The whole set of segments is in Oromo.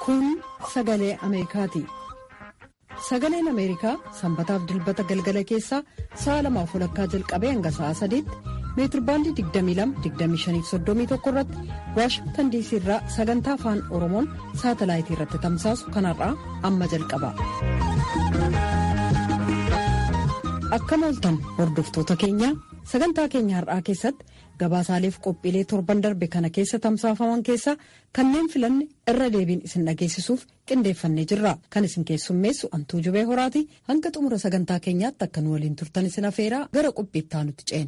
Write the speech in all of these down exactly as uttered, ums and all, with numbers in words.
Kun sagalee Ameerikaati. Sagaleen Ameerikaa sanbataaf dilbata galgala keessaa sa'a lamaaf walakkaa jalqabee hanga sa'a sadiitti meetirbaandii digdamii lama digdamii shanii fi soddomii tokko irratti Waashingtan diisii irraa sagantaa afaan Oromoon saatalaayitii irratti tamsaasu kanarraa amma jalqaba. Akkam ooltan hordoftoota keenya sagantaa keenya har'aa keessatti gabaasaaleef qophiilee torban darbe kana keessa tamsaafaman keessaa kanneen filanne irra deebiin isin dhageessisuuf qindeeffannee jirra. Kan isin keessummeessu Antuu Jubee Horaati. Hanga xumura sagantaa keenyaatti akka nu waliin turtan isin afeeraa gara qophiittaa nutti ceena.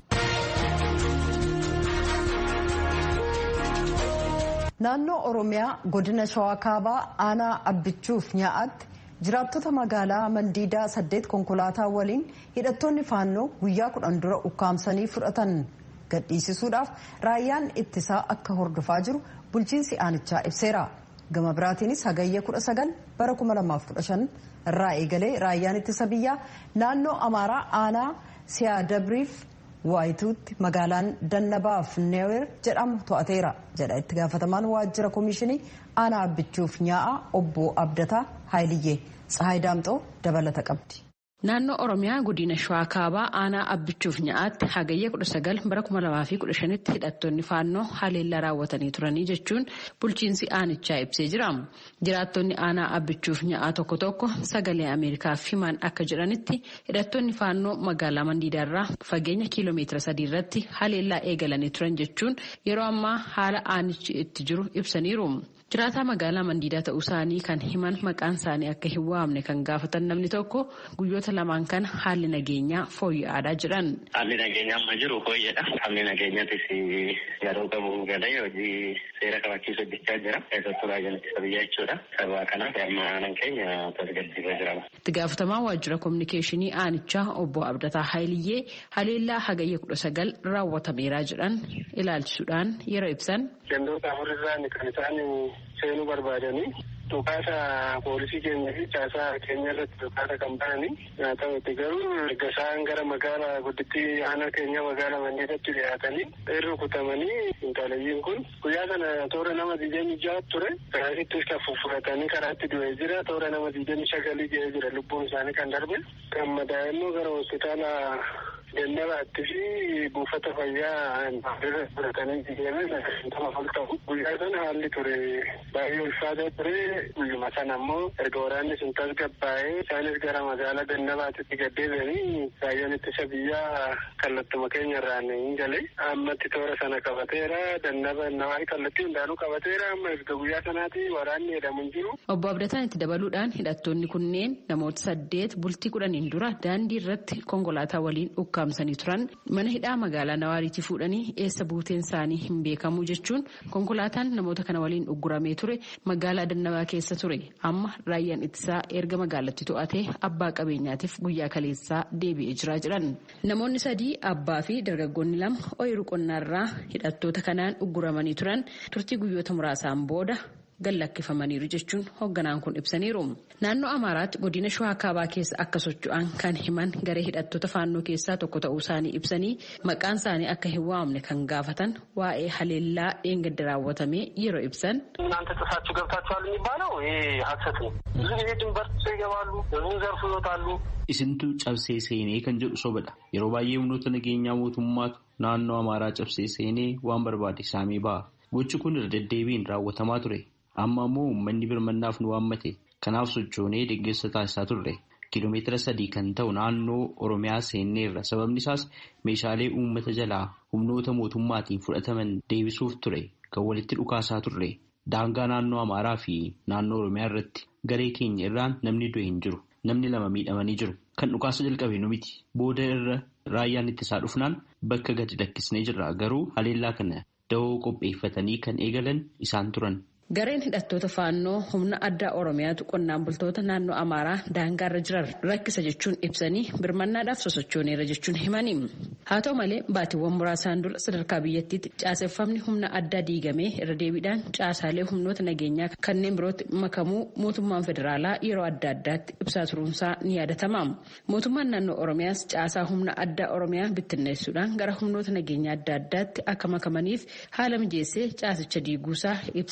Naannoo Oromiyaa godina Shawaa Kaabaa aanaa Abbichuuf Nyaa'aatti jiraattota magaalaa Mandiidaa saddeet konkolaataa waliin hidhattoonni faannoo guyyaa kudhan dura ukkaamsanii fudhatan gadhiisisuudhaaf raayyaan ittisaa akka hordofaa jiru bulchiinsi aanichaa ibseera. Gama biraatiinis hagayya kudha sagal bara kuma lamaaf kudha shan irraa eegalee raayyaan ittisa biyyaa naannoo Amaaraa aanaa Siyaadabriif Waayituutti magaalaan Dannabaaf Neewer jedhamu to'ateera jedha itti gaafatamaan waajjira komishinii aanaa Abbichuuf Nyaa'aa obbo Abdataa Haayiliyyee. Tsahaay Daamxoo dabalata qabdi. Naannoo Oromiyaa godina Shawaa Kaabaa aanaa Abbichuuf Nyaa'aatti hagayya kudha sagal bara kuma lamaa fi kudha shanitti hidhattoonni faannoo haleellaa raawwatanii turanii jechuun bulchiinsi aanichaa ibsee jira. Jiraattonni aanaa Abbichuuf Nyaa'aa tokko tokko sagalee Ameerikaaf himan akka jedhanitti hidhattoonni faannoo magaalaa Mandiidaarraa fageenya kiiloomeetira sadii irratti haleellaa eegalanii turan jechuun yeroo ammaa haala aanichi itti jiru ibsaniiru. Jiraataa magaalaa Mandiidaa ta'uu isaanii kan himan maqaan isaanii akka hin waamne kan gaafatan namni tokko guyyoota lamaan kana haalli nageenyaa fooyya'aadhaa jiran. Haalli nageenyaa amma jiru fooyya'adha. Haalli nageenyaatis yeroo qabu galee hojii seera kabachiisu hojjechaa jira. Keessattuu raayyaan ittisa biyyaa jechuudha. Sababa kanaaf amma aanaan keenya tasgabbiirra jira. Itti gaafatamaa waajjira kominikeeshinii aanichaa obbo Abdataa Haayiliyyee haleellaa hagayya kudha sagal raawwatameeraa jedhan ilaalchisuudhaan yeroo ibsan. Gandoota afurirraan kan isaan seenuu barbaadanii dhukaasa poolisii keenya fi caasaa keenya irratti dhukaasa kan bananii haa ta'utti garuu erga isaan gara magaalaa guddittii aanaa keenya magaalaa Mandiidaatti dhiyaatanii irra kutamanii intalayyiin kun guyyaa sana toora nama digdamii ja'a ture karaatittis kan fuffuratanii karaatti du'ee jira toora nama digdamii sagalii ga'ee jira lubbuun isaanii kan darbe kan madaa'e immoo gara hospitaala Dannabaatti fi buufata fayyaa irra fudhatanii deeman nama ol ta'u guyyaa sana haalli ture baay'ee ulfaataa ture guyyuma sana ammoo erga waraanni sun tasgabbaa'ee isaanis gara magaalaa Dannabaatti gaddeebi'anii raayyaan ittisa biyyaa kallattuma keenya irraan hin galee ammatti toora sana qabateera Dannaba namaa kallattii hundaanuu qabateera amma erga guyyaa sanaatti waraanni jedhamu hin jiru. Obbo Abdataan itti dabaluudhaan hidhattoonni kunneen namoota saddeet bultii kudhaniin dura daandii irratti konkolaataa waliin ukkaamsanii turan mana hidhaa magaalaa Nawaariitii fuudhanii eessa buuteen isaanii hin beekamu jechuun konkolaataan namoota kana waliin ugguramee ture magaalaa Dannabaa keessa ture amma raayyaan ittisaa erga magaalatti to'atee abbaa qabeenyaatiif guyyaa kaleessaa deebi'ee jira jedhan. Namoonni sadii abbaa fi dargaggoonni lama ooyiruu qonnaarraa hidhattoota kanaan ugguramanii turan turtii guyyoota muraasaan booda gallakkifamaniiru jechuun hoogganaan kun ibsaniiru. Naannoo Amaaraatti godina Shawaa Kaabaa keessa akka socho'an kan himan garee hidhattoota faannoo keessaa tokko ta'uu isaanii ibsanii maqaan isaanii akka hin waamne kan gaafatan waa'ee haleellaa dheengadda raawwatamee yeroo ibsan. እናንተ ጥሳችሁ ገብታችኋል የሚባለው ይሄ ሐሰት ነው። ብዙ ጊዜ ድንበር ጥሰው ይገባሉ፣ ብዙ ዘርፍ ይወጣሉ። Isintu cabsee seenee kan jedhu sobadha. Yeroo baay'ee humnoota nageenyaa mootummaatu naannoo Amaaraa cabsee seenee waan barbaade saamee ba'a. Gochi kun irra deddeebiin raawwatamaa ture. Amma ammoo uummanni birmannaaf nu waammate. Kanaaf sochoonee deeggarsa taasisaa turre. Kiiloomeetira sadii kan ta'u naannoo Oromiyaa seenneerra. Sababni isaas meeshaalee uummata jalaa humnoota mootummaatiin fudhataman deebisuuf ture. Kan walitti dhukaasaa turre. Daangaa naannoo Amaaraa fi naannoo Oromiyaa irratti garee keenya irraan namni du'e hin jiru. Namni lama miidhamanii jiru. Kan dhukaasa jalqabe nu miti. Booda irra raayyaan ittisaa dhufnaan bakka gadi lakkisnee jirra. Garuu haleellaa kana da'oo qopheeffatanii kan eegalan isaan turan. Gareen hidhattoota faannoo humna addaa Oromiyaatu qonnaan bultoota naannoo Amaaraa daangaarra jiran rakkisa jechuun ibsanii birmannaadhaaf sosochooneera jechuun himanii. Haa ta'u malee baatiiwwan muraasaan dura sadarkaa biyyattiitti caaseffamni humna addaa diigamee irra deebiidhaan caasaalee humnoota nageenyaa kanneen birootti makamuu mootummaan federaalaa yeroo adda addaatti ibsaa turuunsaa ni yaadatama. Mootummaan naannoo Oromiyaas caasaa humna addaa Oromiyaa bittinneessuudhaan gara humnoota nageenyaa adda addaatti akka makamaniif haala mijeessee caasicha diiguusaa ibsee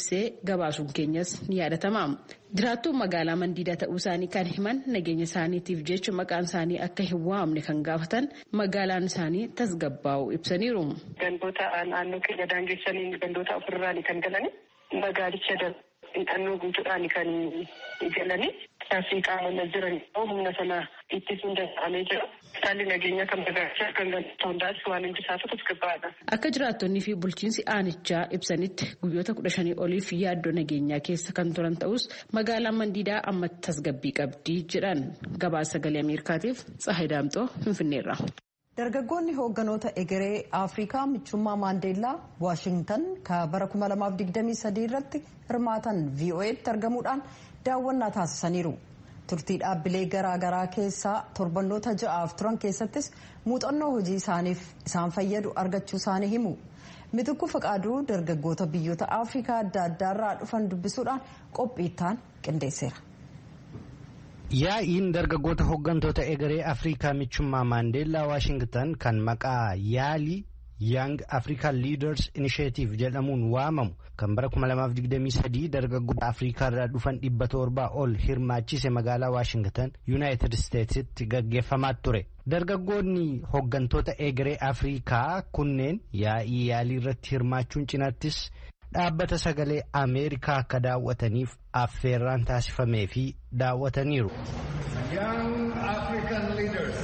gabaasuun keenyas ni yaadatama. Jiraattuun magaalaa Mandiidaa ta'uu isaanii kan himan nageenya isaaniitiif jecha maqaan isaanii akka hin waamne kan gaafatan magaalaan isaanii tasgabbaa'uu ibsaniiru. Gandoota naannoo keenya daangessanii gandoota ofirraan kan galani magaalicha hidhannoo guutuudhaan kan galani taasii qaamanii jiran humna sana ittisuun danda'amee jira. Haalli nageenya kan magaalichaa kan galatu hundaas waan hundi isaatu tasgabbaa'aadha. Akka jiraattonnii fi bulchiinsi aanichaa ibsanitti guyyoota kudha shanii oliif yaaddoo nageenyaa keessa kan turan ta'us magaalaan Mandiidaa amma tasgabbii qabdi jedhan. Gabaasa sagalee Ameerikaatiif Tsahayi Daamxoo Finfinneerra. Dargaggoonni hoogganoota egeree Afrikaa michummaa Maandeellaa Waashingtan ka bara kuma lamaaf digdamii sadii irratti hirmaatan V O E'tti argamuudhaan daawwannaa taasisaniiru. Turtii dhaabbilee garaa garaa keessaa torbannoota ja'aaf turan keessattis muuxannoo hojii isaaniif isaan fayyadu argachuu isaanii himu. Mitikuu Faqaaduu dargaggoota biyyoota Afrikaa adda addaarraa dhufan dubbisuudhaan qophiittaan qindeesseera. Yaa'iin dargaggoota hooggantoota egeree Afrikaa michummaa Maandeellaa Waashingtan kan maqaa yaalii Young African Leaders Initiative jedhamuun waamamu kan bara kuma lamaaf digdamii sadii dargaggoota Afrikaa irraa dhufan dhibba torbaa ol hirmaachise magaalaa Waashingtan Yuunaayitid Isteetsitti gaggeeffamaa ture. Dargaggoonni hooggantoota egeree Afrikaa kunneen yaa'ii yaalii irratti hirmaachuun cinattis dhaabbata sagalee Ameerikaa akka daawwataniif affeerraan taasifamee fi daawwataniiru. Young African Leaders.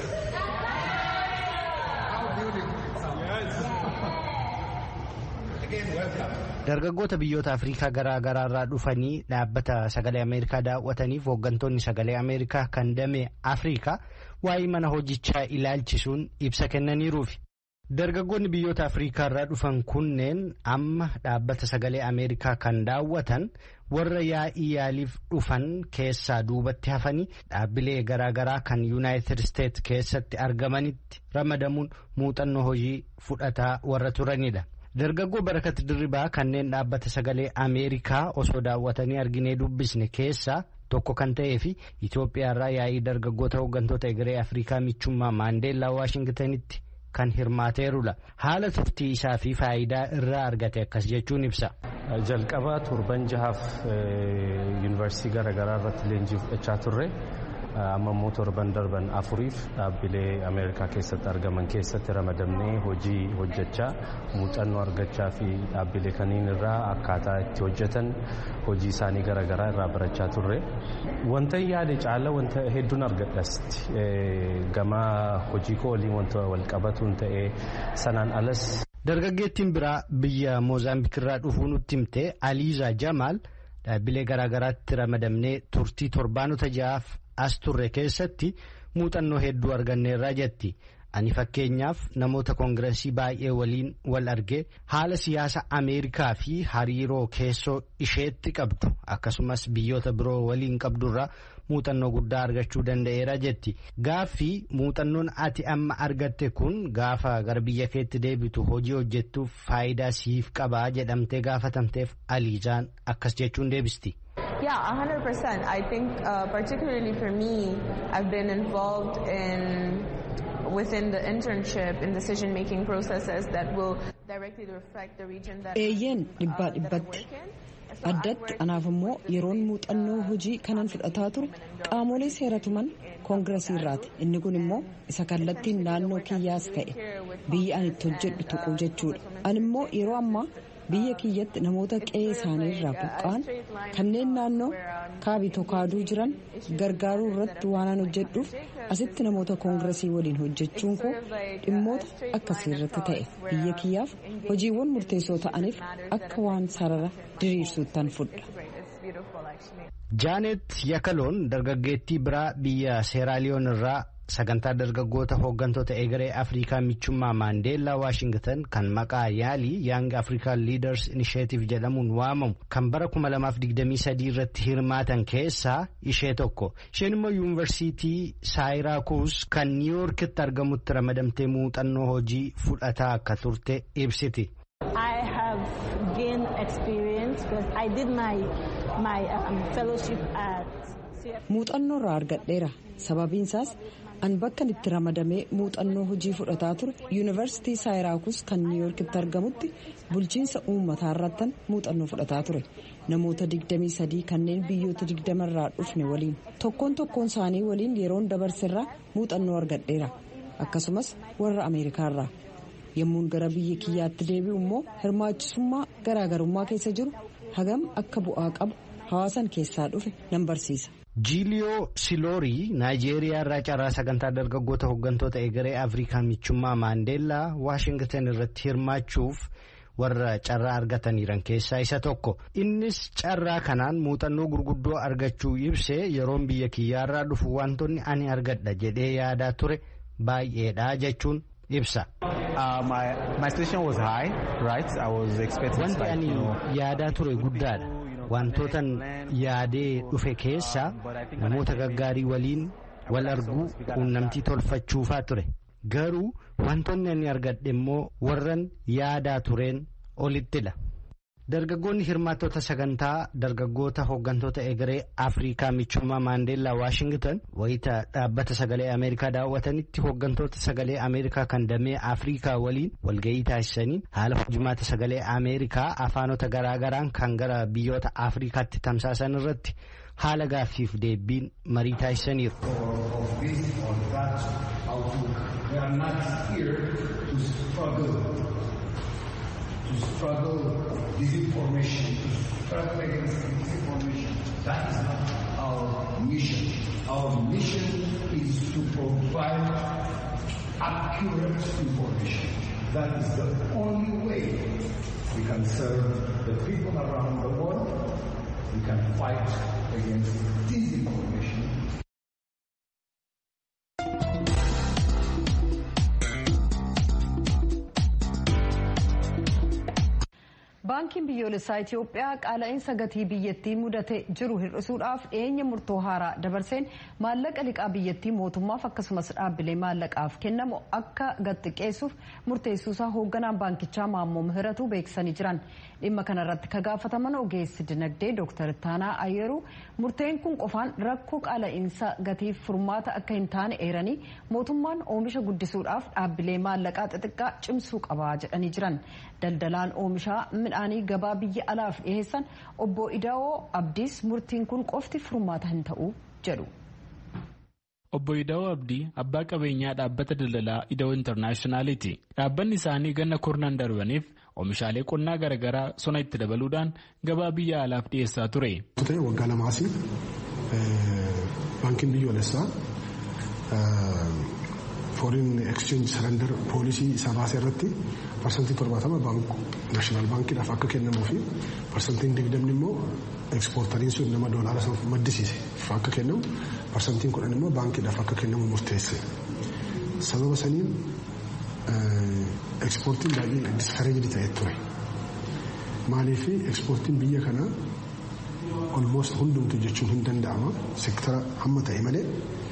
Dargaggoota biyyoota Afrikaa garaa garaa irraa dhufanii dhaabbata sagalee Ameerikaa daawwataniif hooggantoonni sagalee Ameerikaa kan damee Afrikaa waa'ee mana hojichaa ilaalchisuun ibsa kennaniiruufi. Dargaggoonni biyyoota Afrikaa irraa dhufan kunneen amma dhaabbata sagalee Ameerikaa kan daawwatan warra yaa'ii yaaliif dhufan keessaa duubatti hafanii dhaabbilee garaa garaa kan Yuunaayitid Isteets keessatti argamanitti ramadamuun muuxannoo hojii fudhataa warra turanidha. Dargaggoo Barakat Dirribaa kanneen dhaabbata sagalee Ameerikaa osoo daawwatanii arginee dubbisne keessaa tokko kan ta'ee fi Itoophiyaa irraa yaa'ii dargaggoota hooggantoota egeree Afrikaa michummaa Maandeellaa Waashingtanitti kan hirmaateerudha. Haala turtii isaa fi faayidaa irraa argate akkas jechuun ibsa. Jalqabaa torban jahaaf yuunivarsiitii garaa garaa irratti leenjii fudhachaa turre. Amma immoo torban darban afuriif dhaabbilee Ameerikaa keessatti argaman keessatti ramadamnee hojii hojjechaa muuxannoo argachaa fi dhaabbilee kaniin irraa akkaataa itti hojjetan hojii isaanii garaa garaa irraa barachaa turre. Wanta yaade caala wanta hedduun argadhasti gama hojii koo waliin wanta wal qabatuun ta'ee sanaan alas. Dargaggeettiin biraa biyya Moozaambiik irraa dhufuu nutti himte Aliizaa Jamaal dhaabbilee garaa garaatti ramadamnee turtii torbaanota ja'aaf as turre keessatti muuxannoo hedduu arganneerraa jetti. Ani fakkeenyaaf namoota koongireesii baay'ee waliin wal argee haala siyaasa Ameerikaa fi hariiroo keessoo isheetti qabdu akkasumas biyyoota biroo waliin qabdurraa muuxannoo guddaa argachuu danda'eera jetti. Gaaffii muuxannoon ati amma argatte kun gaafa gara biyya keetti deebitu hojii hojjettuuf faayidaa siif qabaa jedhamtee gaafatamteef Aliizaan akkas jechuun deebisti. Yeah, one hundred percent. I think uh, particularly for me, I've been involved in within the internship in decision-making processes that will directly reflect the region that, Eeyyeen dhibbaa uh, that I dhibbatti. work in. Addatti anaaf immoo yeroon muuxannoo hojii kanan fudhataa ture qaamolee seeratuman koongireesii irraati. Inni kun immoo isa kallattiin naannoo kiyyaas ta'e biyya ani itti hojjedhu tuquu jechuudha. Ani immoo yeroo ammaa biyya kiyyatti namoota qe'ee isaanii irraa buqqa'an kanneen naannoo kaabitoo kaaduu jiran gargaaruu irratti waan hojjedhuuf asitti namoota koongireesii waliin hojjechuun koo dhimmoota akkasii irratti ta'e biyya kiyyaaf hojiiwwan murteessoo ta'aniif akka waan sarara diriirsuuttan fudha. Jaanet Yakaloon dargaggeettii biraa biyya Seeraaliyoon irraa sagantaa dargaggoota hooggantoota egeree Afrikaa michummaa Maandeellaa Waashingtan kan maqaa yaalii Young African Leaders Initiative jedhamuun waamamu kan bara kuma lamaaf digdamii sadii irratti hirmaatan keessaa ishee tokko. Isheen immoo yuunivarsiitii Saayiraakuus kan Niiwuorkitti argamutti ramadamtee muuxannoo hojii fudhataa akka turte ibsiti. I have gained experience because I did my my um, fellowship at muuxannoo irraa argadheera. Sababiin isaas an bakka itti ramadamee muuxannoo hojii fudhataa ture yuunivarsiitii saayiraakus kan niiwuyoorkitti argamutti bulchiinsa uummataa irrattan muuxannoo fudhataa ture. Namoota digdamii sadii kanneen biyyoota digdama irraa dhufne waliin tokkoon tokkoon isaanii waliin yeroon dabarserraa muuxannoo argadheera. Akkasumas warra Ameerikaarraa. Yommuun gara biyya kiyyaatti deebi'u immoo hirmaachisummaa garaagarummaa keessa jiru hagam akka bu'aa qabu hawaasan keessaa dhufe nan barsiisa. Jiiliyoo Siloorii Naayijeeriyaa irraa carraa sagantaa dargaggoota hooggantoota egeree Afrikaa michummaa Maandeellaa Waashingtan irratti hirmaachuuf warra carraa argataniiran keessaa isa tokko. Innis carraa kanaan muuxannoo gurguddoo argachuu ibsee yeroon biyya kiyyaarraa dhufu wantoonni ani argadha jedhee yaadaa ture baay'eedha jechuun ibsa. Wanti ani yaadaa ture guddaadha. Wantootan yaadee dhufe keessaa namoota gaggaarii waliin wal arguu quunnamtii tolfachuufaa ture. Garuu wantoonni ani argadhe immoo warran yaadaa tureen olittidha. Dargaggoonni hirmaattota sagantaa dargaggoota hooggantoota egeree Afrikaa michummaa Maandeellaa Waashingtan wayita dhaabbata sagalee Ameerikaa daawwatanitti hooggantoota sagalee Ameerikaa kan damee Afrikaa waliin walga'ii taasisaniin haala hojimaata sagalee Ameerikaa afaanota garaagaraan kan gara biyyoota Afrikaatti tamsaasan irratti haala gaaffiif deebiin marii taasisaniiru. To struggle disinformation, to struggle against disinformation. That is not our mission. Our mission is to provide accurate information. That is the only way we can serve the people around the world. We can fight against disinformation. Baankiin biyyoolessaa Itoophiyaa qaala'insa gatii biyyattii mudate jiru hir'isuudhaaf dhiyeenya murtoo haaraa dabarseen maallaqa liqaa biyyattii mootummaaf akkasumas dhaabbilee maallaqaaf kennamu akka xiqqeessuuf murteessuusaa hoogganaan baankichaa Maammoo Mihiratu beeksisanii jiran. Dhimma kanarratti ka gaafataman ogeessi dinagdee Dooktar Taanaa Ayyeeruu murteen kun qofaan rakkoo qaala'insa gatiif furmaata akka hin taane eeranii mootummaan oomisha guddisuudhaaf dhaabbilee maallaqaa xixiqqaa cimsuu qaba jedhanii jiran. Daldalaan oomishaa midhaanii gabaa biyya alaaf dhiyeessan obbo Idaa'oo Abdiis murtiin kun qofti furmaata hin ta'u jedhu. Obbo Idaa'oo Abdii abbaa qabeenyaa dhaabbata daldalaa Idaa'oo Intarnaashinaaliiti. Dhaabbanni isaanii ganna kurnan darbaniif oomishaalee qonnaa garaagaraa sona itti dabaluudhaan gabaa biyya alaaf dhiyeessaa ture. Waggaa lamaasii baankiin biyyoolessaa foreign exchange surrender poolisii isaa baasee irratti parsantii torbaatama naashinaal baankiidhaaf akka kennamuu fi parsantiin digdamni immoo ekspoortariin sun nama doolaara sana maddisiise akka kennamu parsantiin kudhan immoo baankiidhaaf akka kennamu murteesse. Sababa saniin ekspoortiin baay'ee diskareejdi ta'ee ture. Maaliif ekspoortiin biyya kanaa almost hundumtu jechuun hin danda'ama sektara hamma ta'e malee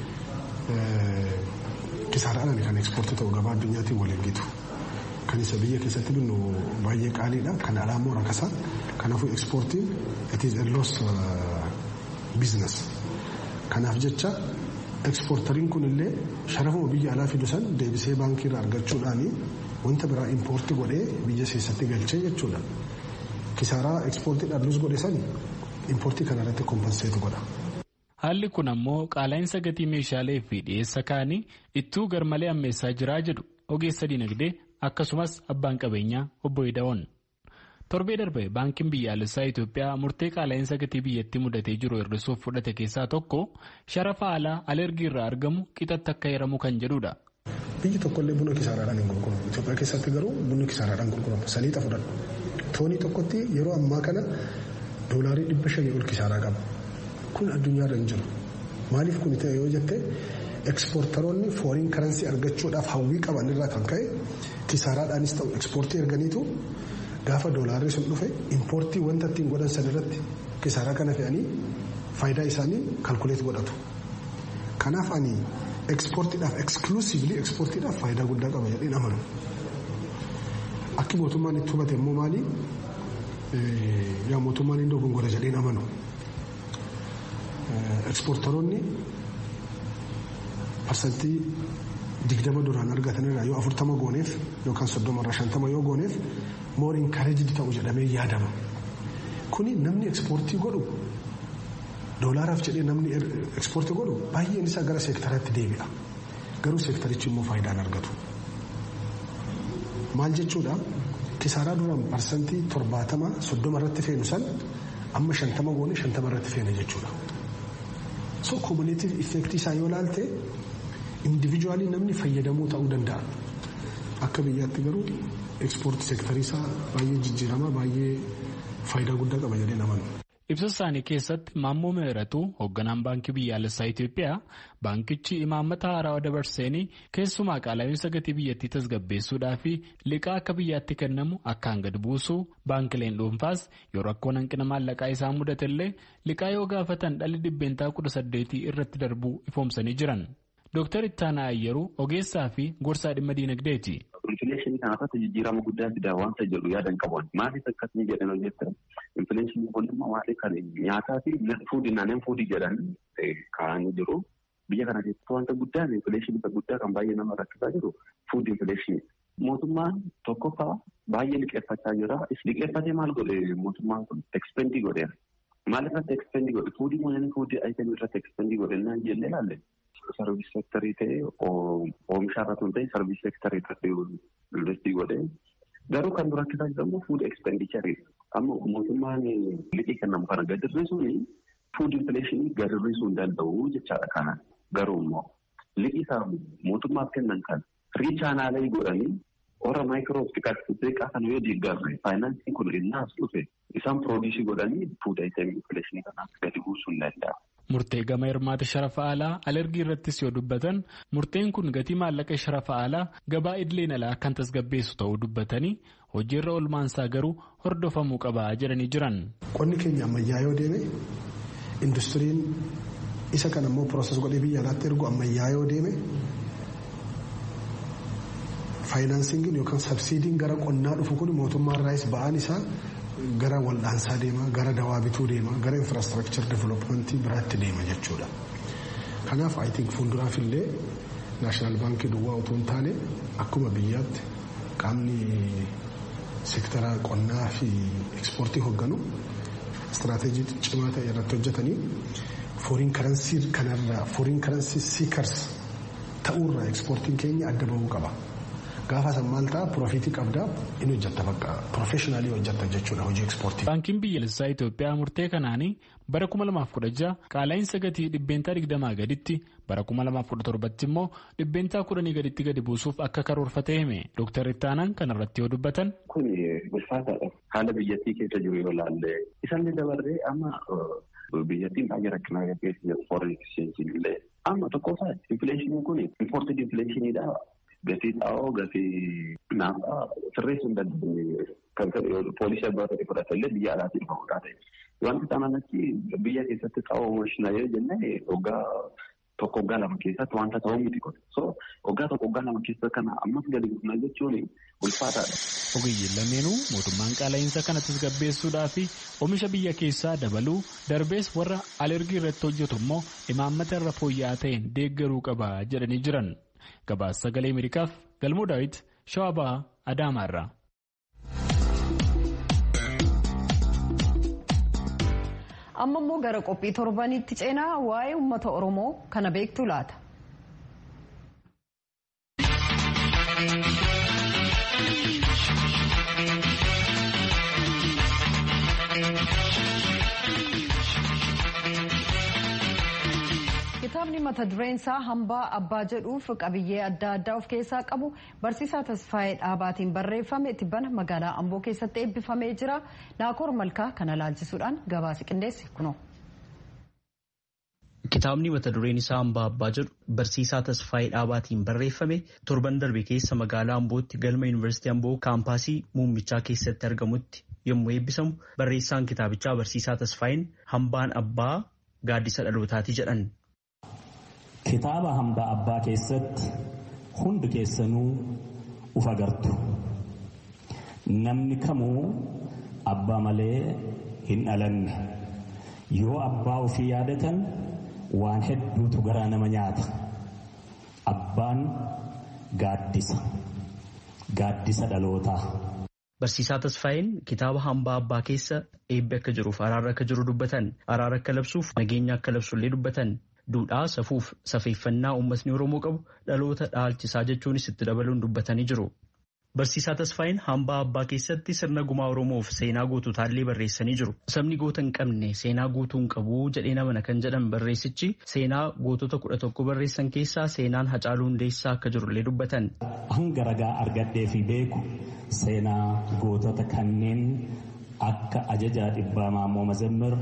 kisaaraadhaan kan ekspoortii ta'u gabaa addunyaatiin waliin gitu. Kan isa biyya keessatti binnu baay'ee qaaliidha. Kan alaa immoo rakasa. Kanaafuu ekspoortiin it is a lost business. Kanaaf jecha ekspoortariin kunillee sharafuma biyya alaa fidu san deebisee baankii irraa argachuudhaan wanta biraa impoortii godhee biyya keessatti galchee jechuudha. Kisaaraa ekspoortiidhaan lus godhe sani impoortii kanarratti kompenseetu godha. Haalli kun ammoo qaala'insa gatii meeshaalee fi dhiyeessa kaanii ittuu garmalee ammeessaa jiraa jedhu ogeessa dinagdee akkasumas abbaan qabeenyaa obbo Idaa'oon. Torbee darbe baankiin biyyaalessaa Itoophiyaa murtee qaala'insa gatii biyyattii mudatee jiru hir'isuuf fudhate keessaa tokko sharafa alaa alergii irraa argamu qixatti akka hiramu kan jedhudha. Biyyi tokkollee buna kisaaraadhaan hin gurguramu. Itoophiyaa keessatti garuu bunni kisaaraadhaan gurgurama. Saliixa fudhadhu. Toonii tokkotti yeroo ammaa kana doolaarii dhibba shanii ol kisaaraa qaba. Kun addunyaarra hin jiru. Maaliif kun ta'e yoo jette ekspoortaroonni fooriin karansii argachuudhaaf hawwii qaban irraa kan ka'e kisaaraadhaanis ta'u ekspoortii erganiitu gaafa doolaarri sun dhufe impoortii wanta ittiin godhan san irratti kisaaraa kana fe'anii faayidaa isaanii kalkuleet godhatu. Kanaaf ani ekspoortiidhaaf eksklusiivli ekspoortiidhaaf faayidaa guddaa qaba jedheen amanu. Akki mootummaan itti hubate immoo maali? Yaa mootummaan hin dogongora jedheen amanu. Ekspoortaroonni parsantii digdama duraan argatanirraa yoo afurtama gooneef yookaan soddomarraa shantama yoo gooneef more encouraged ta'u jedhamee yaadama. Kuni namni ekspoortii godhu doolaaraaf jedhee namni ekspoortii godhu baay'een isaa gara seektaraatti deebi'a. Garuu seektarichi immoo faayidaan argatu. Maal jechuudha? Kisaaraa duraan parsantii torbaatama soddoma irratti feenu san amma shantama goone shantama irratti feena jechuudha. So cumulative effect isaa yoo ilaalte individually namni fayyadamuu ta'uu danda'a. Akka biyyaatti garuu ekspoortii seektarii isaa baay'ee jijjiirama baay'ee faayidaa guddaa qaba jedhee naman. Ibsa isaanii keessatti Maammoo Mihiratuu hoogganaan baankii biyyaalessaa Itoophiyaa baankichi imaammata haarawaa dabarseenii keessumaa qaala'insa gatii biyyattii tasgabbeessuudhaa fi liqaa akka biyyaatti kennamu akkaan gad buusuu baankileen dhuunfaas yoo rakkoon hanqina maallaqaa isaa mudatellee liqaa yoo gaafatan dhalli dhibbeentaa kudha saddeetii irratti darbuu ifoomsanii jiran. Dooktar Ittaanaa Ayyeruu ogeessaa fi gorsaa dhimma diinagdeeti. Infileeshinii kanaafatti jijjiirama guddaa fidaa waanta jedhu yaadan qaban. Maaliif akkasii jedhan hojjetan? Infileeshinii kun immoo maaliif kan nyaataa fi fuudii naanneen fuudii jedhan kaa'anii jiru. Biyya kana keessatti wanta guddaan infileeshinii guddaa kan baay'ee nama rakkisaa jiru fuudii infileeshinii. Mootummaan tokkoffaa baay'ee liqeeffachaa jira. Liqeeffatee maal godhe mootummaan kun ekspendii godheera. Maal irratti ekspendii godhe? Fuudii mootummaan fuudii ayitemii irratti ekspendii godhe naan jennee ilaalle. Sarviis seektarii ta'ee oomisha irratti hundee sarviis seektarii irratti investii godhee garuu kan dura rakkisaa jedhamu fuud ekspendicharii amma mootummaan liqii kennamu kana gad hir'isuun fuud infileeshinii gad hir'isuu hin danda'u jechaadha. Kana garuu immoo liqii isaa mootummaaf kennan kan riichaanaalee godhanii warra maayikiroofikaa kana yoo deeggarre faayinaansiin kun innaas dhufe isaan piroodiisii godhanii fuud ayitemii infileeshinii kanaaf gadi buusuu hin danda'a. Murtee gama hirmaata sharafa alaa alergii irrattis yoo dubbatan murteen kun gatii maallaqa sharafa alaa gabaa idileen alaa kan tasgabbeessu ta'uu dubbatanii hojiirra oolmaansaa garuu hordofamuu qaba jedhanii jiran. Qonni keenya ammayyaa yoo deeme industiriin isa kan ammoo pirooses godhee biyya alaatti ergu ammayyaa yoo deeme faayinaansiingiin yookaan sabsiidiin gara qonnaa dhufu kun mootummaa irraas ba'aan isaa. Gara wal'aansaa deema, gara dawaa bituu deema, gara infrastructure developmentii biraatti deema jechuudha. Kanaaf I think fuulduraaf illee naashinaal baankii duwwaa otoo hin taane akkuma biyyaatti qaamni seektara qonnaa fi ekspoortii hoogganu istiraatejii cimaa ta'e irratti hojjetanii fooriin karansii kanarraa fooriin karansii siikars ta'uurraa ekspoortiin keenya adda bahuu qaba. Gaafa san maal ta'a piroofitii qabdaa inni hojjetta bakka piroofeeshinaalii hojjetta jechuudha hojii ekspoortii. Baankiin biyyaalessaa Itoophiyaa murtee kanaanii bara kuma lamaaf kudha jaha qaala'insa gatii dhibbeentaa digdamaa gaditti bara kuma lamaaf kudha torbatti immoo dhibbeentaa kudhanii gaditti gadi buusuuf akka karoorfatee hime Dooktar Ittaanaan kanarratti yoo dubbatan. Kun ulfaataadha. Haala biyyattii keessa jiru yoo ilaalle isaallee dabarree amma biyyattiin baay'ee rakkinaa gaggeessu jedhu foreign exchange illee amma tokkoffaa infileeshiniin kun imported infleeshiniidha. Gatii xaa'oo gatii naafaa sirreessuu hin dandeenye kan poolisii abbaa ta'e fudhata illee biyya alaatiin ba'uudhaa ta'e. Wanti kanaan achi biyya keessatti xaa'oo oomishnaa yoo jenne waggaa tokko waggaa lama keessatti wanta ta'uu miti kun. So waggaa tokko waggaa lama keessatti kana ammas gadi guddaa jechuun ulfaataadha. Ogeeyyiin lameenuu mootummaan qaala'insa kana tasgabbeessuudhaa fi oomisha biyya keessaa dabaluu darbees warra alergii irratti hojjetu immoo imaammata irra fooyya'aa ta'een deeggaruu qaba jedhanii jiran. Gabaasa sagalee Ameerikaaf Galmoo Daawit Shawaa Adaamaarraa. Amma immoo gara qophii torbanitti ceenaa waa'ee uummata Oromoo kana beektu laata. Kitaabni mata dureen isaa hambaa abbaa jedhuuf qabiyyee adda addaa of keessaa qabu barsiisaa Tasfaayee Dhaabaatiin barreeffame tibbana magaalaa Amboo keessatti eebbifamee jira. Naakoor Malkaa kana laalchisuudhaan gabaasa qindeesse kunoo. Kitaabni mata dureen isaa hambaa abbaa jedhu barsiisaa Tasfaayee Dhaabaatiin barreeffame torban darbe keessa magaalaa Ambootti galma Yuunivarsiitii Amboo kaampaasii muummichaa keessatti argamutti yommuu eebbisamu barreessaan kitaabichaa barsiisaa Tasfaayeen hambaan abbaa gaaddisa dhalootaati jedhan. Kitaaba hambaa abbaa keessatti hundi keessanuu uf agartu. Namni kamuu abbaa malee hin dhalanne. Yoo abbaa ofii yaadatan waan hedduutu garaa nama nyaata. abbaan gaaddisa gaaddisa dhalootaa. Barsiisaa Tasfaayeen kitaaba hambaa abbaa keessa eebbi akka jiruuf araara akka jiru dubbatan, araara akka labsuuf nageenya akka labsullee dubbatan, duudhaa safuuf safeeffannaa uummatni Oromoo qabu dhaloota dhaalchisaa jechuunis itti dabaluun dubbatanii jiru. Barsiisaa Tasfaayeen hambaa abbaa keessatti sirna gumaa Oromoof seenaa guututaallee barreessanii jiru. Sabni goota hin qabne seenaa guutuu hin qabu jedhee namana kan jedhan barreessichi seenaa gootota kudha tokko barreessan keessaa seenaan Hacaaluu Hundeessaa akka jirullee dubbatan. Hanga ragaa argadhee fi beeku seenaa gootota kanneen akka ajajaa dhibbaa Maammoo Mazammir,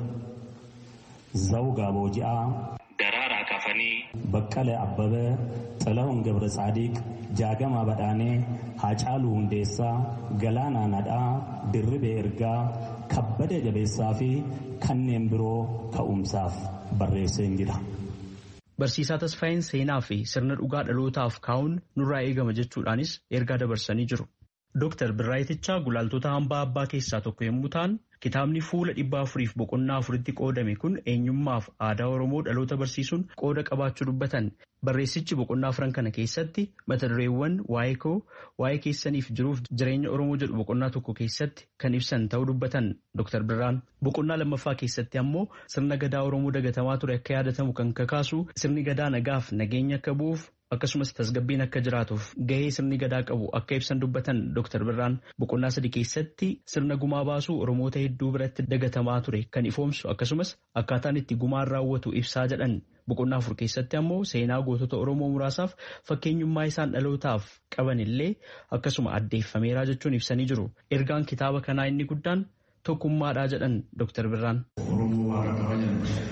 Zawgaa Booji'aa, Daraaraa Kafanii, Baqqalee Abbabee, Xilahun Gabra Saadiq, Jaagamaa Badhaanee, Hacaaluu Hundeessaa, Galaanaa Nadhaa, Dirribee Ergaa, Kabbadee Jabeessaa fi kanneen biroo ka'umsaaf barreessee jira. Barsiisaa Tasfaayeen seenaa fi sirna dhugaa dhalootaaf kaa'uun nurraa eegama jechuudhaanis ergaa dabarsanii jiru. Dooktar Birraayitichaa gulaaltota hambaa abbaa keessaa tokko yommuu ta'an, kitaabni fuula dhibba afuriif boqonnaa afuritti qoodame kun eenyummaaf aadaa Oromoo dhaloota barsiisuun qooda qabaachuu dubbatan. Barreessichi boqonnaa afran kana keessatti mata dureewwan waa'ee koo, waa'ee keessaniif jiruuf jireenya Oromoo jedhu boqonnaa tokko keessatti kan ibsan ta'uu dubbatan Dooktar Birraan. Boqonnaa lammaffaa keessatti ammoo sirna gadaa Oromoo dagatamaa ture akka yaadatamu kan kakaasu, sirni gadaa nagaaf nageenya akka bu'uuf akkasumas tasgabbiin akka jiraatuuf gahee sirni gadaa qabu akka ibsan dubbatan Dooktar Birraan boqonnaa sadii keessatti sirna gumaa baasuu Oromoota hedduu biratti dagatamaa ture kan ifoomsu akkasumas akkaataan itti gumaan raawwatu ibsaa jedhan. Boqonnaa afur keessatti ammoo seenaa gootota Oromoo muraasaaf fakkeenyummaa isaan dhalootaaf qaban illee akkasuma addeeffameeraa jechuun ibsanii jiru. Ergaan kitaaba kanaa inni guddaan tokkummaadhaa jedhan Dooktar Birraan. Oromoo waaqa kabajan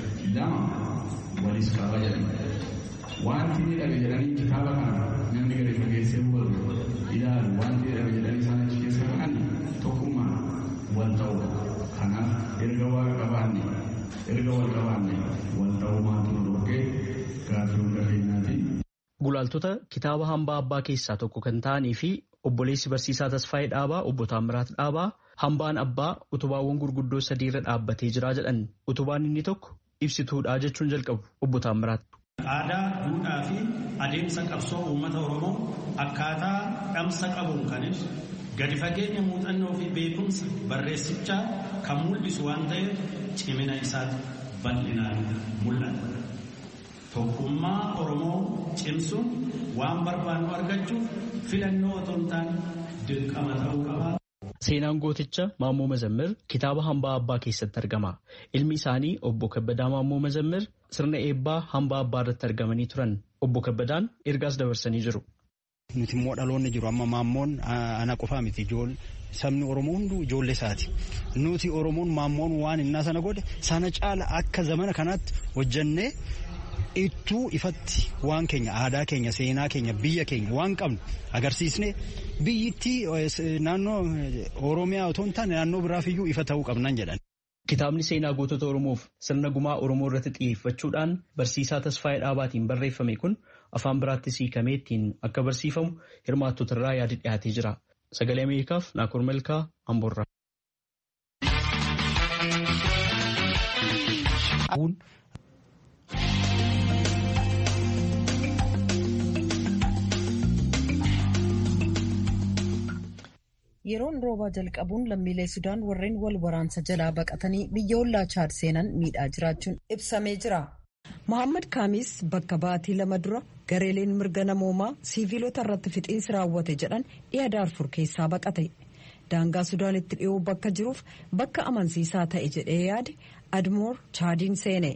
lama walis kabajan. Wanti miidhame jedhanii kitaaba kana namni gadi fageessee hubatu ilaalu wanti miidhame jedhanii isaan achi keessa ka'an tokkummaa wal ta'u. Kanaaf erga waaqa qabaanne erga wal qabaanne wal ta'uu maatu dhorkee gaaffii hunda keenyaati. Gulaaltota kitaaba hambaa abbaa keessaa tokko kan ta'anii fi obboleessi barsiisaa Tasfaayee Dhaabaa obbo Taammiraat Dhaabaa hambaan abbaa utubaawwan gurguddoo sadii irra dhaabbatee jira jedhan. Utubaan inni tokko ibsituudhaa jechuun jalqabu obbo Taammiraat. Aadaa, duudhaa fi adeemsa qabsoo uummata Oromoo akkaataa dhamsa qabuun kan ibsu gadi fageenya muuxannoo fi beekumsa barreessichaa kan mul'isu waan ta'eef cimina isaatti bal'inaan mul'ata. Tokkummaa Oromoo cimsuun waan barbaannu argachuuf filannoo otoo hin taane dirqama ta'uu qaba. Seenaan gooticha Maammoo Mazammir kitaaba hambaa abbaa keessatti argama. Ilmi isaanii obbo Kabbadaa Maammoo Mazammir sirna eebbaa hambaa abbaa irratti argamanii turan. Obbo Kabbadaan ergaas dabarsanii jiru. Nuti immoo dhaloonni jiru amma Maammoon ana qofaa miti ijoollee sabni Oromoo hunduu ijoollee isaati. Nuti Oromoon Maammoon waan innaa sana godhe sana caala akka zamana kanaatti hojjannee ittuu ifatti waan keenya aadaa keenya seenaa keenya biyya keenya waan qabnu agarsiisne biyyittii naannoo Oromiyaa otoo hin taane naannoo biraaf iyyuu ifa ta'uu qabnan jedhan. Kitaabni seenaa gootota Oromoof sirna gumaa Oromoo irratti xiyyeeffachuudhaan barsiisaa Tasfaayee Dhaabaatiin barreeffame kun afaan biraatti hiikamee ittiin akka barsiifamu hirmaattota irraa yaadi dhiyaatee jira. Sagalee Ameerikaaf Naakoor Malkaa Amboorraa. Yeroon roobaa jalqabuun lammiilee Sudaan warreen wal waraansa jalaa baqatanii biyya ollaa Chaad seenan miidhaa jiraachuun ibsamee jira. Mohaammed Kaamis bakka baatii lama dura gareeleen mirga namoomaa siiviilota irratti fixiinsi raawwate jedhan dhiha Daarfur keessaa baqate. Daangaa Sudaanitti dhiyoo bakka jiruuf bakka amansiisaa ta'e jedhee yaade Admoor Chaadiin seene.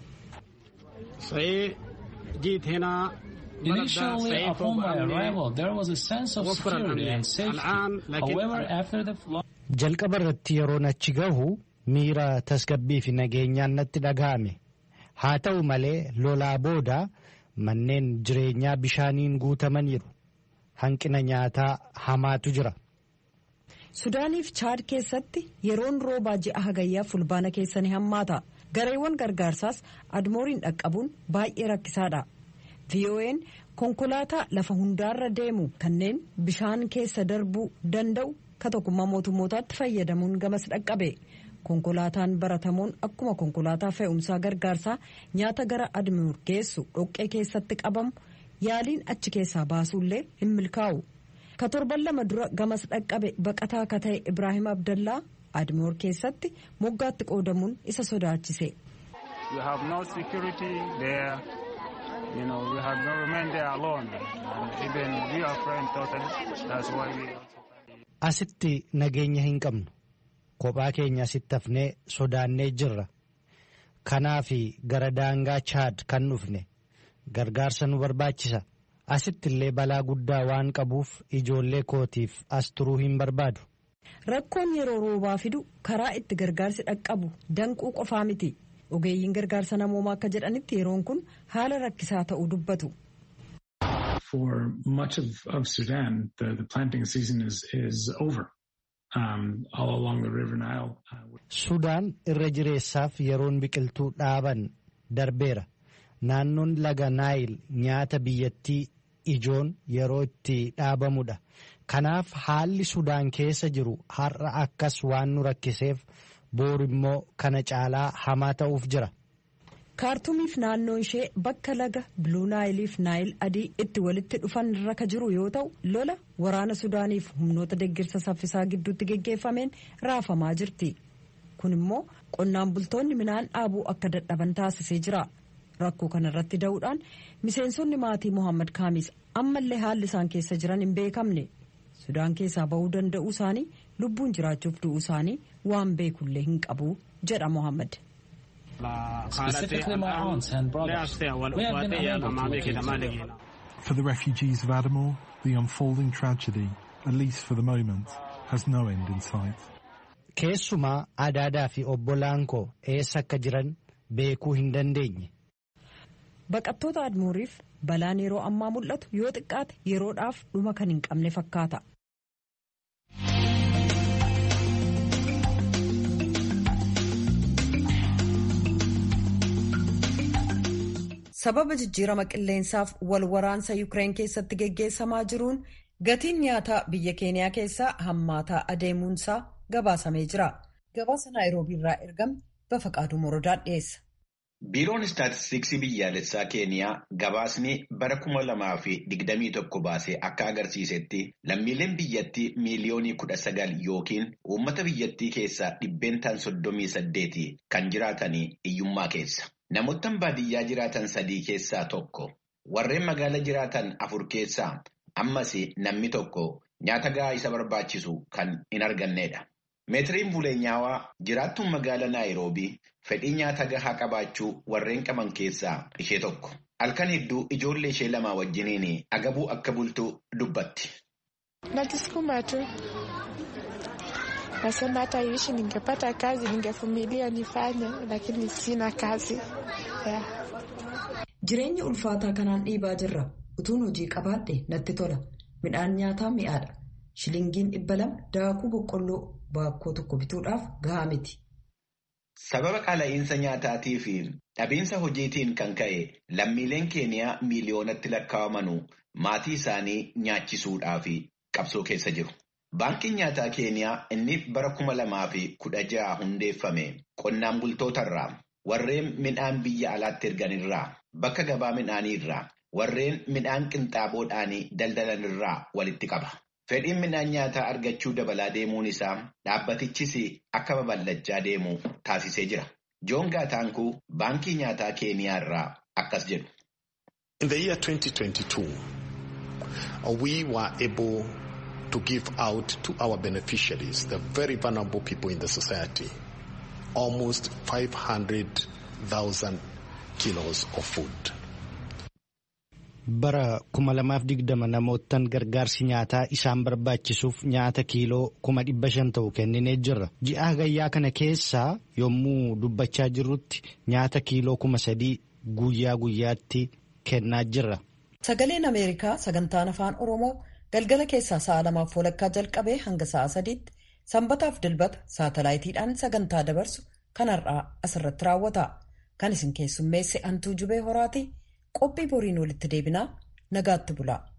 Initially, upon my arrival, there was a sense of security and safety. However, after the flood... Jalqaba irratti yeroon achi gahu miira tasgabbii fi nageenyaan natti dhaga'ame. Haa ta'u malee lolaa booda manneen jireenyaa bishaaniin guutamaniiru. Hanqina nyaataa hamaatu jira. Sudaaniif Chaad keessatti yeroon roobaa ji'a hagayyaa fulbaana keessa ni hammaata. Gareewwan gargaarsaas Admooriin dhaqqabuun baay'ee rakkisaadha. V O N konkolaataa lafa hundaarra deemu kanneen bishaan keessa darbuu danda'u ka tokkummaa mootummootaatti fayyadamuun gamas dhaqqabe. Konkolaataan baratamuun akkuma konkolaataa fe'umsaa gargaarsaa nyaata gara Admoor geessu dhoqqee keessatti qabamu yaaliin achi keessaa baasuullee hin milkaa'u. Ka torban lama dura gamas dhaqqabe baqataa ka ta'e Ibrahim Abdallaa Admoor keessatti moggaatti qoodamuun isa sodaachise. We have no security there. You know, we have no remain there alone. And even we are afraid totally. That's why we Asitti nageenya hin qabnu. Kophaa keenya asitti hafnee sodaannee jirra. Kanaafi gara daangaa Chaad kan dhufne gargaarsa nu barbaachisa. Asitti illee balaa guddaa waan qabuuf ijoollee kootiif as turuu hin barbaadu. Rakkoon yeroo roobaa fidu karaa itti gargaarsi dhaqqabu danquu qofaa miti. Ogeeyyiin gargaarsa namoomaa akka jedhanitti yeroon kun haala rakkisaa ta'uu dubbatu. For much of, of Sudan, the, the planting season is, is over. Um, all along the River Nile. Sudaan irra jireessaaf yeroon biqiltuu dhaaban darbeera. Naannoon laga Naayil nyaata biyyattii ijoon yeroo itti dhaabamudha. Kanaaf haalli Sudaan keessa jiru har'a akkas waan nu rakkiseef boor immoo kana caalaa hamaa ta'uuf jira. Kaartumiif naannoon ishee bakka laga Bluu Naayiliif Naayil adii itti walitti dhufan irra ka jiru yoo ta'u lola waraana Sudaaniif humnoota deeggarsa saffisaa gidduutti geggeeffameen raafamaa jirti. Kun immoo qonnaan bultoonni midhaan dhaabuu akka dadhaban taasisee jira. Rakkoo kanarratti da'uudhaan miseensonni maatii Mohaammed Kaamis ammallee haalli isaan keessa jiran hin beekamne. Sudaan keessaa bahuu danda'uu isaanii lubbuun jiraachuuf du'uu isaanii waan beekullee hin qabu jedha Mohaammed. Specifically my aunts and brothers. We have been unable to locate. For the refugees of Adamor, the unfolding tragedy, at least for the moment, has no end in sight. Keessumaa adaadaa fi obbolaan koo eessa akka jiran beekuu hin dandeenye. Baqattoota Admooriif balaan yeroo ammaa mul'atu yoo xiqqaate yeroodhaaf dhuma kan hin qabne fakkaata. Sababa jijjiirama qilleensaaf wal waraansa Yukireen keessatti geggeessamaa jiruun gatiin nyaataa biyya Keeniyaa keessaa hammaataa adeemuunsaa gabaasamee jira. Gabaasa Naayiroobii irraa ergame Bafaqaaduu Morodaan dhiyeessa. Biiroon Istaatistiksii biyyaalessaa Keeniyaa gabaasni bara kuma lamaa fi digdamii tokko baasee akka agarsiisetti lammiileen biyyattii miiliyoonii kudha sagal yookiin uummata biyyattii keessaa dhibbeentaan soddomii saddeeti kan jiraatanii hiyyummaa keessa. Namoottan baadiyyaa jiraatan sadii keessaa tokko warreen magaala jiraatan afur keessaa ammas namni tokko nyaata gahaa isa barbaachisu kan hin argannedha. Meetiriin Buleenyaawaa jiraattuun magaala Naayiroobii fedhii nyaata gahaa qabaachuu warreen qaban keessaa ishee tokko. Halkan hedduu ijoollee ishee lamaa wajjiniin agabuu akka bultu dubbatti. Najisukuma tu. Nasema hata ishi ningepata kazi ningevumilia nifanye lakini sina kazi. Yeah. Jireenya ulfaataa kanaan dhiibaa jirra. Utuun hojii qabaadhe natti tola. Midhaan nyaataa mi'aadha. Shilingiin dhibba lama daakuu boqqolloo baakkoo tokko bituudhaaf gahaa miti. Sababa qaala'insa nyaataa fi dhabiinsa hojiitiin kan ka'e lammiileen Keeniyaa miiliyoonatti lakkaa'amanuu maatii isaanii nyaachisuudhaaf qabsoo keessa jiru. Baankiin nyaataa Keeniyaa inni bara kuma lamaa fi kudha jaha hundeeffame qonnaan bultootarraa warreen midhaan biyya alaatti erganirraa bakka gabaa midhaanii irraa warreen midhaan qinxaaboodhaan daldalanirraa walitti qaba. Fedhiin midhaan nyaataa argachuu dabalaa deemuun isaa dhaabbatichis akka babal'achaa deemu taasisee jira. Joon Gaataankuu baankii nyaataa Keeniyaa irraa akkas jedhu. In the year twenty twenty-two, we were able to give out to our beneficiaries, the very vulnerable people in the society, almost five hundred thousand kilos of food. Bara kuma lamaaf digdama namoottan gargaarsi nyaataa isaan barbaachisuuf nyaata kiiloo kuma dhibba shan ta'u kenninee jirra. Ji'a hagayyaa kana keessaa yommuu dubbachaa jirrutti nyaata kiiloo kuma sadii guyyaa guyyaatti kennaa jirra. Sagaleen Ameerikaa sagantaan afaan Oromoo galgala keessaa sa'a lamaaf walakkaa jalqabee hanga sa'a sadiitti sanbataaf dilbata saatalaayitiidhaan sagantaa dabarsu kanarraa asirratti raawwata. Kan isin keessummeesse Antuu Jubee Horaati. Qophii boriin walitti deebinaa nagaatti bulaa.